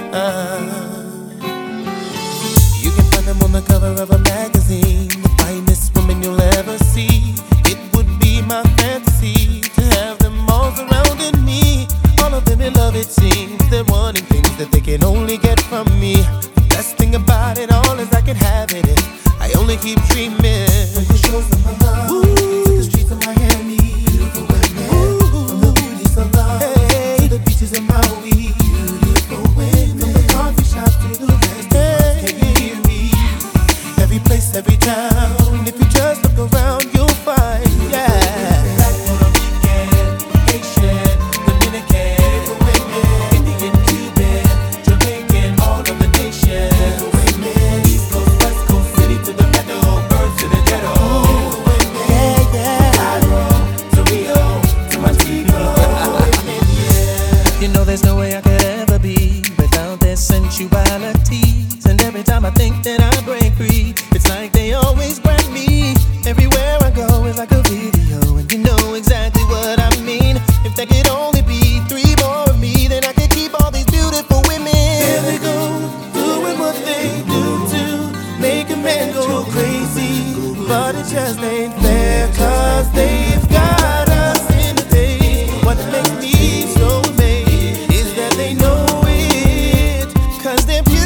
You can find them on the cover of a magazine, the finest woman you'll ever see. It would be my fantasy to have them all surrounding me. All of them in love, it seems. They're wanting things that they can only get from me. The best thing about it all is I can have it if I only keep dreaming. When the shores of my love, to the streets of Miami, beautiful women, from the beauties of love, to the beaches of Maui, beautiful women, from the coffee shops to the restaurants. Can you hear me? Every place, every town. If you just look around, you'll find, yeah. Black, Puerto Rican, Haitian, Dominican, Indian, Cuban, Jamaican, all of the nation. East Coast, West Coast, city to the meadow, birth to the ghetto. Yeah, yeah. Cairo to Rio to Montego. You know there's no way I could ever be without their sensualities. And every time I think that I break free, it's like they always grab me. Everywhere I go is like a video, and you know exactly what I mean. If there could only be 3 more of me, then I could keep all these beautiful women. There they go, doing what they do to make a man go crazy. But it just ain't fair, cause they've got us in the day. What makes me so amazed is that they know it, cause they're